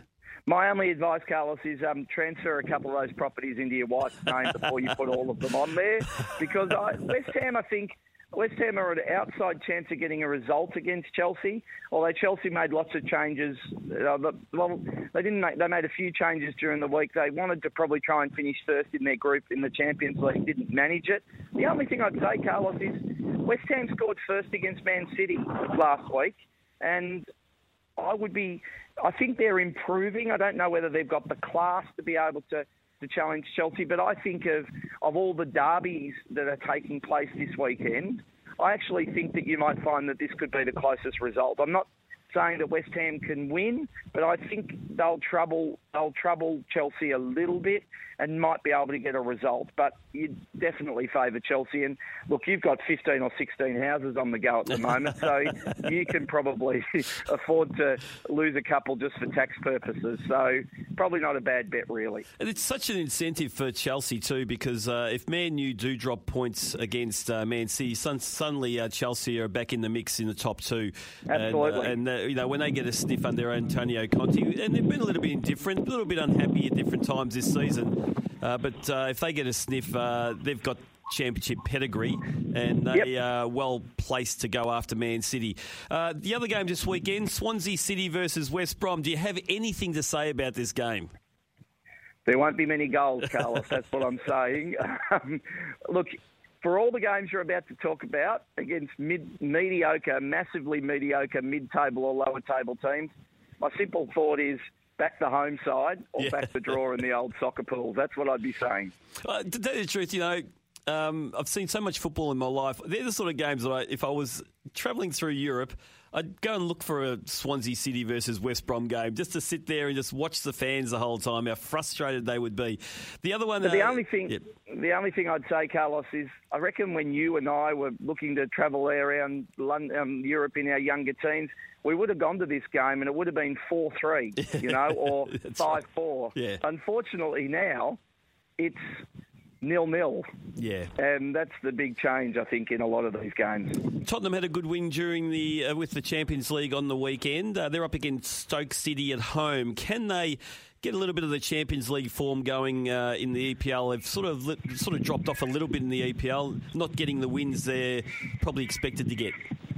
My only advice, Carlos, is um, transfer a couple of those properties into your wife's name before you put all of them on there. Because I, West Ham, I think, West Ham are an outside chance of getting a result against Chelsea. Although Chelsea made lots of changes. Uh, well, they didn't make, they made a few changes during the week. They wanted to probably try and finish first in their group in the Champions League, didn't manage it. The only thing I'd say, Carlos, is West Ham scored first against Man City last week. And I would be... I think they're improving. I don't know whether they've got the class to be able to, to challenge Chelsea, but I think of, of all the derbies that are taking place this weekend, I actually think that you might find that this could be the closest result. I'm not saying that West Ham can win, but I think they'll trouble they'll trouble Chelsea a little bit and might be able to get a result. But you definitely favour Chelsea. And look, you've got fifteen or sixteen houses on the go at the moment, so you can probably afford to lose a couple just for tax purposes. So probably not a bad bet, really. And it's such an incentive for Chelsea too, because uh, if Man U do drop points against uh, Man City, son- suddenly uh, Chelsea are back in the mix in the top two. Absolutely. And, uh, and uh, you know, when they get a sniff under Antonio Conte, and they've been a little bit indifferent, a little bit unhappy at different times this season. Uh, but uh, if they get a sniff, uh, they've got championship pedigree and they Yep. are well placed to go after Man City. Uh, the other game this weekend, Swansea City versus West Brom. Do you have anything to say about this game? There won't be many goals, Carlos. That's what I'm saying. Um, look, for all the games you're about to talk about against mid, mediocre, massively mediocre mid-table or lower table teams, my simple thought is back the home side or Yeah. back the draw in the old soccer pools. That's what I'd be saying. Uh, to tell you the truth, you know, um, I've seen so much football in my life. They're the sort of games that I, if I was travelling through Europe, I'd go and look for a Swansea City versus West Brom game just to sit there and just watch the fans the whole time, how frustrated they would be. The other one... But the uh, only thing, yep. the only thing I'd say, Carlos, is I reckon when you and I were looking to travel around London, um, Europe in our younger teens, we would have gone to this game and it would have been four three, you know, or five four. Right. Yeah. Unfortunately now, it's nil-nil. Yeah. And that's the big change, I think, in a lot of these games. Tottenham had a good win during the uh, with the Champions League on the weekend. Uh, they're up against Stoke City at home. Can they get a little bit of the Champions League form going uh, in the E P L? They've sort of li- sort of dropped off a little bit in the E P L, not getting the wins they're probably expected to get.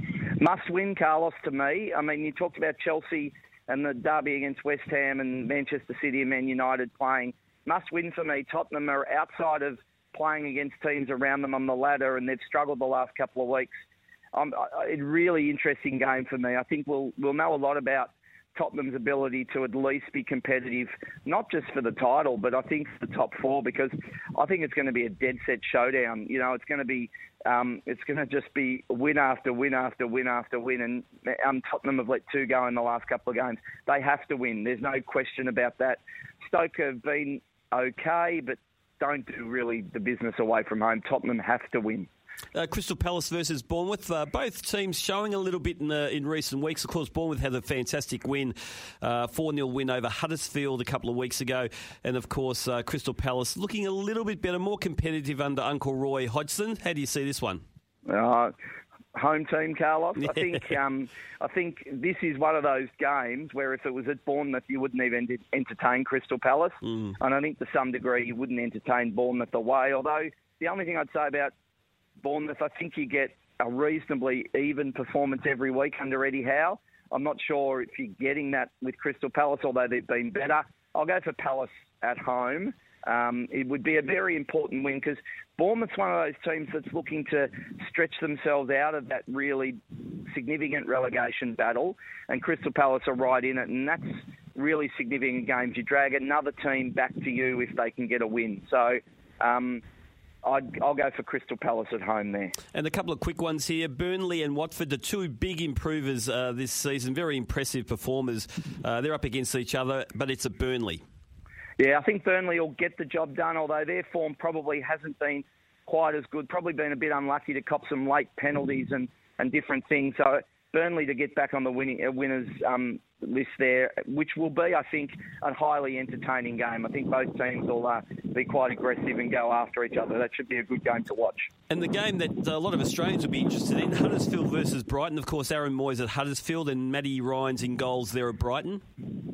Must win, Carlos, to me. I mean, you talked about Chelsea and the derby against West Ham and Manchester City and Man United playing. Must win for me. Tottenham are outside of playing against teams around them on the ladder, and they've struggled the last couple of weeks. Um, a really interesting game for me. I think we'll we'll know a lot about Tottenham's ability to at least be competitive, not just for the title, but I think for the top four, because I think it's going to be a dead set showdown. You know, it's going to be um, it's going to just be win after win after win after win, and um, Tottenham have let two go in the last couple of games. They have to win. There's no question about that. Stoke have been okay, but don't do really the business away from home. Tottenham have to win. Uh, Crystal Palace versus Bournemouth. Uh, both teams showing a little bit in, uh, in recent weeks. Of course, Bournemouth had a fantastic win, uh, four nil win over Huddersfield a couple of weeks ago. And, of course, uh, Crystal Palace looking a little bit better, more competitive under Uncle Roy Hodgson. How do you see this one? Uh, home team, Carlos. I think um, I think this is one of those games where if it was at Bournemouth, you wouldn't even entertain Crystal Palace. Mm. And I think to some degree you wouldn't entertain Bournemouth away. Although the only thing I'd say about Bournemouth, I think you get a reasonably even performance every week under Eddie Howe. I'm not sure if you're getting that with Crystal Palace, although they've been better. I'll go for Palace at home. Um, it would be a very important win because Bournemouth's one of those teams that's looking to stretch themselves out of that really significant relegation battle, and Crystal Palace are right in it, and that's really significant games. You drag another team back to you if they can get a win. So um, I'd, I'll go for Crystal Palace at home there. And a couple of quick ones here. Burnley and Watford, the two big improvers uh, this season, very impressive performers. Uh, they're up against each other, but it's at Burnley. Yeah, I think Burnley will get the job done, although their form probably hasn't been quite as good. Probably been a bit unlucky to cop some late penalties and, and different things. So Burnley to get back on the winning uh, winners um, list there, which will be, I think, a highly entertaining game. I think both teams will uh, be quite aggressive and go after each other. That should be a good game to watch. And the game that a lot of Australians will be interested in, Huddersfield versus Brighton. Of course, Aaron Moyes at Huddersfield and Matty Ryan's in goals there at Brighton.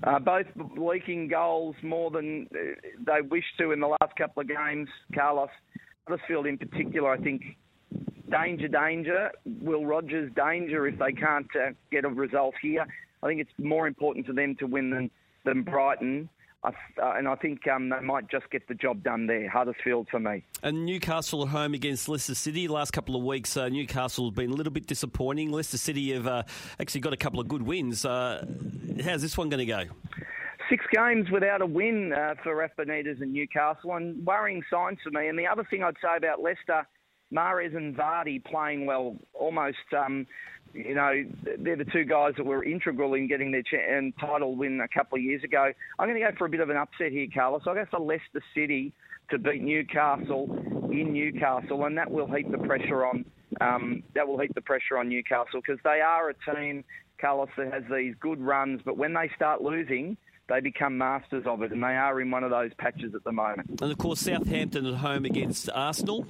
Uh, both leaking goals more than they wish to in the last couple of games, Carlos. Huddersfield in particular, I think, danger, danger. Will Rogers, danger if they can't uh, get a result here. I think it's more important to them to win than, than Brighton. I, uh, and I think um, they might just get the job done there. Huddersfield for me. And Newcastle at home against Leicester City. Last couple of weeks, uh, Newcastle have been a little bit disappointing. Leicester City have uh, actually got a couple of good wins. Uh, how's this one going to go? Six games without a win uh, for Rafa Benitez and Newcastle, and worrying signs for me. And the other thing I'd say about Leicester, Mahrez and Vardy playing well, almost, um, you know, they're the two guys that were integral in getting their ch- title win a couple of years ago. I'm going to go for a bit of an upset here, Carlos. I'll go for Leicester City to beat Newcastle in Newcastle, and that will heap the pressure on. Um, that will heap the pressure on Newcastle because they are a team, Carlos, that has these good runs, but when they start losing, they become masters of it, and they are in one of those patches at the moment. And of course, Southampton at home against Arsenal.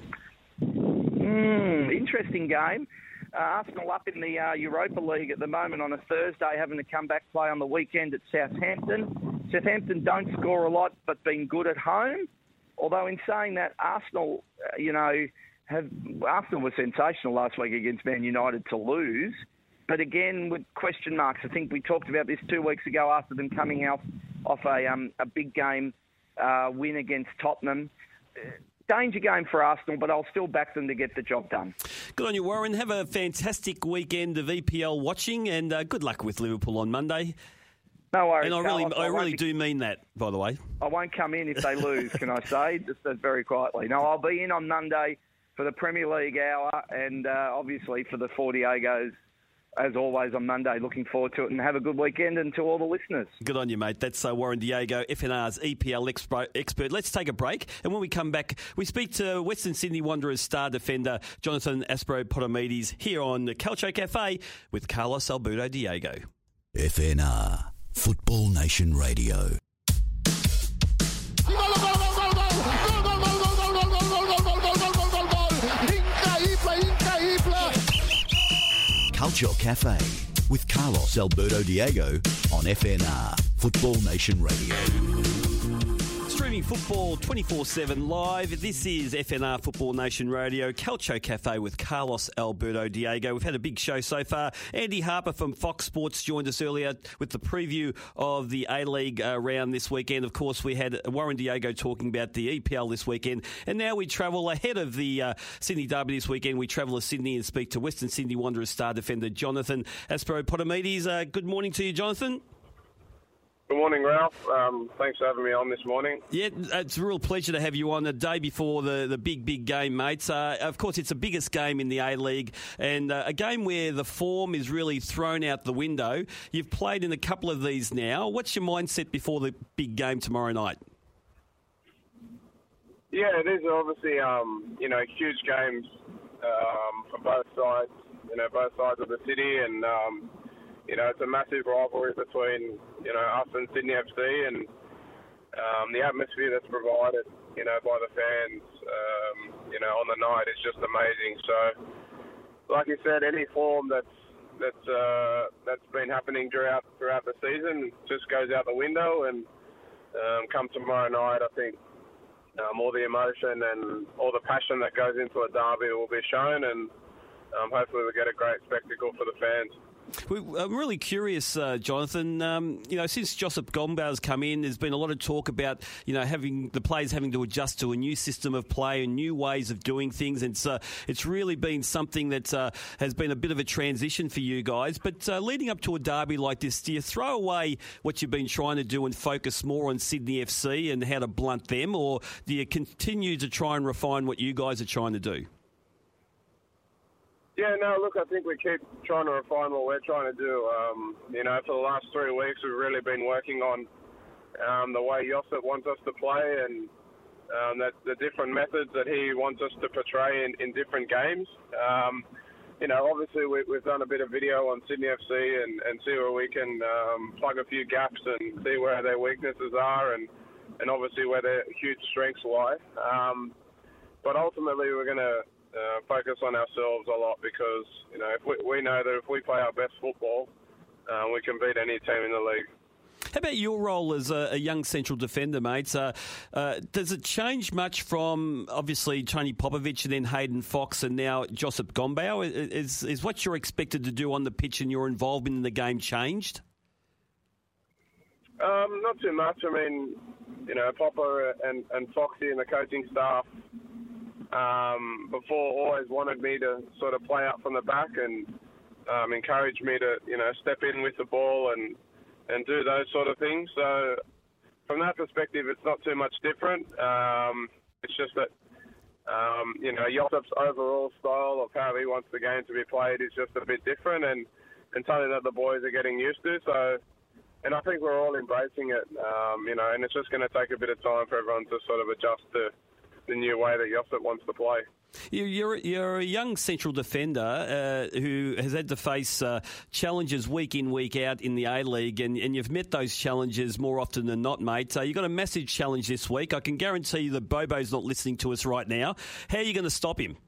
Mm, interesting game. Uh, Arsenal up in the uh, Europa League at the moment on a Thursday, having to come back play on the weekend at Southampton. Southampton don't score a lot, but been good at home. Although in saying that, Arsenal, uh, you know, have Arsenal were sensational last week against Man United to lose. But again, with question marks, I think we talked about this two weeks ago after them coming out off a um, a big game uh, win against Tottenham. Danger game for Arsenal, but I'll still back them to get the job done. Good on you, Warren. Have a fantastic weekend of E P L watching, and uh, good luck with Liverpool on Monday. No worries, and I really, Carlos, I, I really be, do mean that, by the way. I won't come in if they lose, can I say? Just uh, very quietly. No, I'll be in on Monday for the Premier League hour, and uh, obviously for the Four Diegos, as always, on Monday. Looking forward to it, and have a good weekend, and to all the listeners. Good on you, mate. That's uh, Warren Diego, F N R's E P L expert. Let's take a break, and when we come back, we speak to Western Sydney Wanderers star defender Jonathan Aspro-Potomides here on the Calcio Cafe with Carlos Alberto Diego. F N R, Football Nation Radio. Calcio Cafe with Carlos Alberto Diego on F N R, Football Nation Radio. Streaming football twenty-four seven live. This is F N R Football Nation Radio, Calcio Cafe with Carlos Alberto Diego. We've had a big show so far. Andy Harper from Fox Sports joined us earlier with the preview of the A-League uh, round this weekend. Of course, we had Warren Diego talking about the E P L this weekend. And now we travel ahead of the uh, Sydney Derby this weekend. We travel to Sydney and speak to Western Sydney Wanderers star defender Jonathan Aspro-Potomides. Uh, good morning to you, Jonathan. Good morning, Ralph. Um, thanks for having me on this morning. Yeah, it's a real pleasure to have you on the day before the, the big, big game, mates. Uh, of course, it's the biggest game in the A-League and uh, a game where the form is really thrown out the window. You've played in a couple of these now. What's your mindset before the big game tomorrow night? Yeah, it is obviously, um, you know, huge games um, for both sides, you know, both sides of the city, and um, you know, it's a massive rivalry between, you know, us and Sydney F C, and um, the atmosphere that's provided, you know, by the fans, um, you know, on the night is just amazing. So, like you said, any form that's that's uh, that's been happening throughout throughout the season just goes out the window, and um, come tomorrow night, I think um, all the emotion and all the passion that goes into a derby will be shown, and um, hopefully we'll get a great spectacle for the fans. I'm really curious, uh, Jonathan. Um, you know, since Josip Gombauer's come in, there's been a lot of talk about, you know, having the players having to adjust to a new system of play and new ways of doing things. And it's, uh, it's really been something that uh, has been a bit of a transition for you guys. But uh, leading up to a derby like this, do you throw away what you've been trying to do and focus more on Sydney F C and how to blunt them, or do you continue to try and refine what you guys are trying to do? Yeah, no, look, I think we keep trying to refine what we're trying to do. Um, you know, for the last three weeks, we've really been working on um, the way Josip wants us to play, and um, that the different methods that he wants us to portray in, in different games. Um, you know, obviously we, we've done a bit of video on Sydney F C and, and see where we can um, plug a few gaps and see where their weaknesses are, and, and obviously where their huge strengths lie. Um, but ultimately, we're going to Uh, focus on ourselves a lot, because you know if we, we know that if we play our best football, uh, we can beat any team in the league. How about your role as a, a young central defender, mate? Uh, uh, does it change much from, obviously, Tony Popovic and then Hayden Fox and now Josip Gombau? Is, is what you're expected to do on the pitch and your involvement in the game changed? Um, not too much. I mean, you know, Popper and, and Foxy and the coaching staff um, before always wanted me to sort of play up from the back and um, encourage me to, you know, step in with the ball and, and do those sort of things. So from that perspective, it's not too much different. Um, it's just that, um, you know, Josip's overall style of how he wants the game to be played is just a bit different and, and something that the boys are getting used to. So, and I think we're all embracing it, um, you know, and it's just going to take a bit of time for everyone to sort of adjust to the new way that Josip wants to play. You're, you're a young central defender uh, who has had to face uh, challenges week in, week out in the A-League, and, and you've met those challenges more often than not, mate. Uh, you've got a massive challenge this week. I can guarantee you that Bobo's not listening to us right now. How are you going to stop him?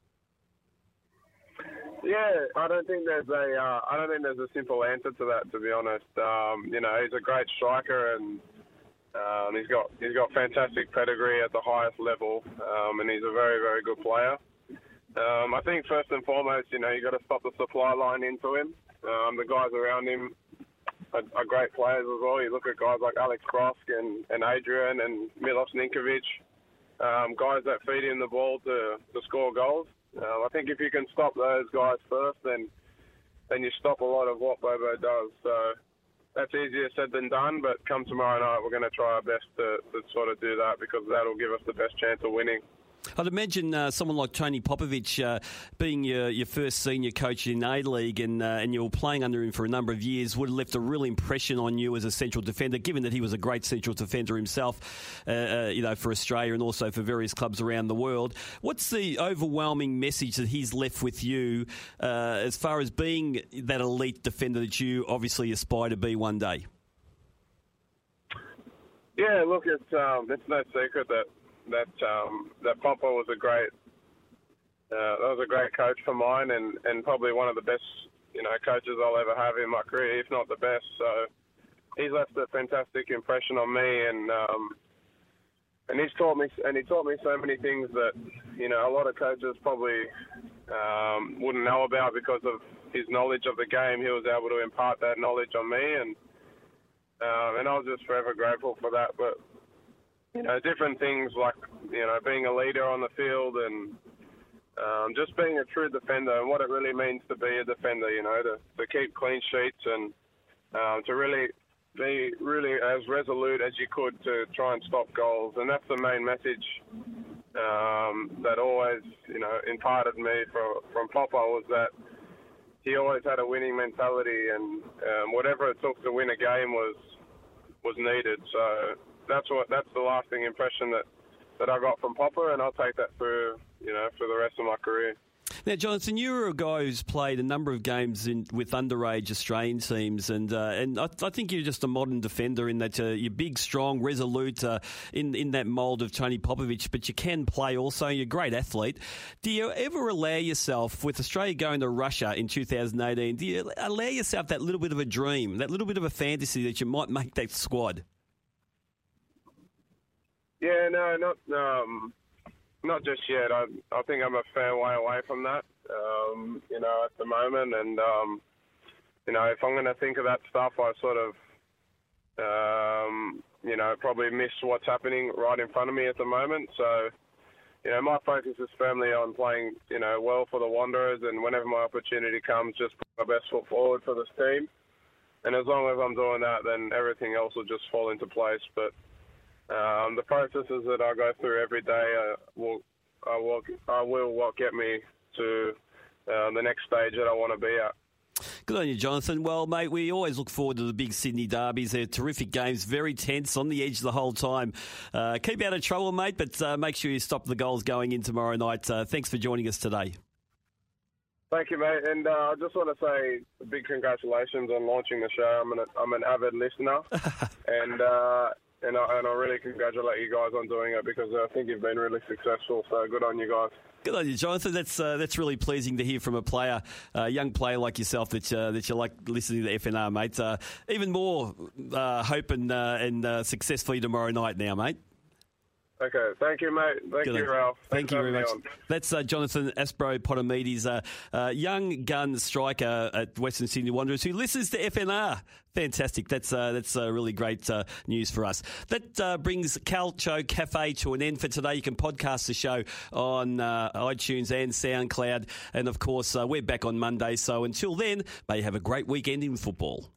Yeah, I don't think there's a uh, I don't think there's a simple answer to that, to be honest. Um, you know, he's a great striker and um, he's got he's got fantastic pedigree at the highest level, um, and he's a very very good player. Um, I think first and foremost, you know, you got to stop the supply line into him. Um, the guys around him are, are great players as well. You look at guys like Alex Krosk and, and Adrian and Milos Ninkovic, um, guys that feed him the ball to, to score goals. Um, I think if you can stop those guys first, then then you stop a lot of what Bobo does. So that's easier said than done, but come tomorrow night, we're going to try our best to, to sort of do that because that'll give us the best chance of winning. I'd imagine uh, someone like Tony Popovic, uh, being your, your first senior coach in A-League and uh, and you were playing under him for a number of years, would have left a real impression on you as a central defender, given that he was a great central defender himself, uh, uh, you know, for Australia and also for various clubs around the world. What's the overwhelming message that he's left with you uh, as far as being that elite defender that you obviously aspire to be one day? Yeah, look, it's um, it's no secret that that um, that Popper was a great uh, that was a great coach for mine, and, and probably one of the best you know coaches I'll ever have in my career, if not the best. So he's left a fantastic impression on me, and um, and he's taught me and he taught me so many things that you know a lot of coaches probably um, wouldn't know about because of his knowledge of the game. He was able to impart that knowledge on me, and um, and I was just forever grateful for that. But you know, different things like, you know, being a leader on the field and um, just being a true defender and what it really means to be a defender, you know, to, to keep clean sheets and um, to really be really as resolute as you could to try and stop goals. And that's the main message um, that always, you know, imparted me from, from Popper was that he always had a winning mentality and um, whatever it took to win a game was was needed. So That's what. That's the lasting impression that, that I got from Popper, and I'll take that through, you know, for the rest of my career. Now, Jonathan, you were a guy who's played a number of games in, with underage Australian teams, and uh, and I, I think you're just a modern defender in that uh, you're big, strong, resolute, uh, in in that mould of Tony Popovic, but you can play also. You're a great athlete. Do you ever allow yourself, with Australia going to Russia in two thousand eighteen, do you allow yourself that little bit of a dream, that little bit of a fantasy that you might make that squad? Yeah, no, not um, not just yet. I I think I'm a fair way away from that, um, you know, at the moment. And, um, you know, if I'm going to think of that stuff, I sort of, um, you know, probably miss what's happening right in front of me at the moment. So, you know, my focus is firmly on playing, you know, well for the Wanderers. And whenever my opportunity comes, just put my best foot forward for this team. And as long as I'm doing that, then everything else will just fall into place. But Um, the processes that I go through every day uh, will, I will, I will what get me to uh, the next stage that I want to be at. Good on you, Jonathan. Well, mate, we always look forward to the big Sydney derbies. They're terrific games, very tense, on the edge the whole time. Uh, keep out of trouble, mate, but uh, make sure you stop the goals going in tomorrow night. Uh, thanks for joining us today. Thank you, mate. And uh, I just want to say a big congratulations on launching the show. I'm an, I'm an avid listener. and uh, and I, and I really congratulate you guys on doing it because I think you've been really successful. So good on you guys. Good on you, Jonathan. That's uh, that's really pleasing to hear from a player, a young player like yourself, that uh, that you like listening to F N R, mate. Uh, even more uh, hope and uh, and uh, success for you tomorrow night, now, mate. Okay, thank you, mate. Thank Good you, on. Ralph. Thank Thanks you for very having much. me on. That's uh, Jonathan Aspro-Potomides, a uh, uh, young gun striker at Western Sydney Wanderers who listens to F N R. Fantastic. That's uh, that's uh, really great uh, news for us. That uh, brings Calcio Cafe to an end for today. You can podcast the show on uh, iTunes and SoundCloud. And, of course, uh, we're back on Monday. So until then, may you have a great weekend in football.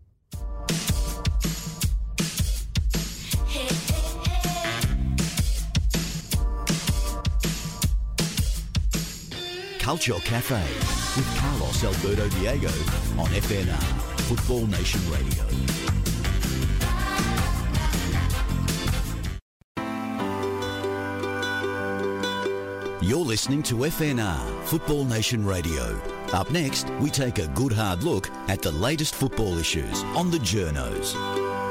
Culture Cafe with Carlos Alberto Diego on F N R, Football Nation Radio. You're listening to F N R, Football Nation Radio. Up next, we take a good hard look at the latest football issues on the Journos.